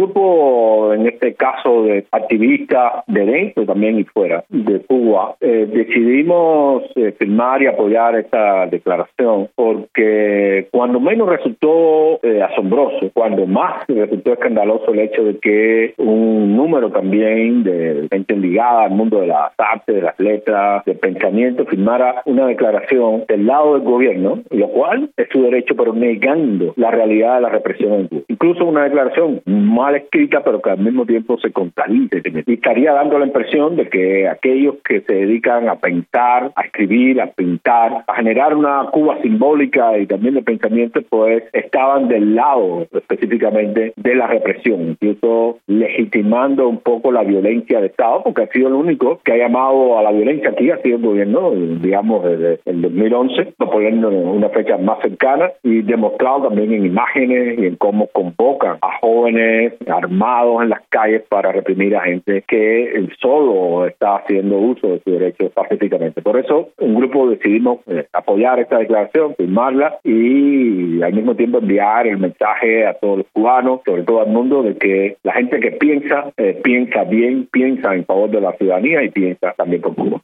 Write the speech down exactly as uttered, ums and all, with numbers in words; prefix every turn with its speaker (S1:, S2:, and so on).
S1: grupo, en este caso de activistas de dentro también y fuera de Cuba, eh, decidimos eh, firmar y apoyar esta declaración porque cuando menos resultó eh, asombroso, cuando más resultó escandaloso el hecho de que un número también de gente ligada al mundo de las artes, de las letras, del pensamiento, firmara una declaración del lado del gobierno, lo cual es su derecho, pero negando la realidad de la represión en Cuba. Incluso una declaración mal escrita, pero que al mismo tiempo se contradice. Y estaría dando la impresión de que aquellos que se dedican a pensar, a escribir, a pintar, a generar una Cuba simbólica y también de pensamiento, pues estaban del lado específicamente de la represión, incluso legitimando un poco la violencia de Estado, porque ha sido el único que ha llamado a la violencia aquí, ha sido el gobierno, digamos, desde el dos mil once, poniendo una fecha más cercana y demostrado también en imágenes y en cómo convocan a jóvenes armados en las calles para reprimir a gente que solo está haciendo uso de sus derechos pacíficamente. Por eso, un grupo decidimos eh, apoyar esta declaración, firmarla y al mismo tiempo enviar el mensaje a todos los cubanos, sobre todo al mundo, de que la gente que piensa, eh, piensa bien, piensa en favor de la ciudadanía y piensa también por Cuba.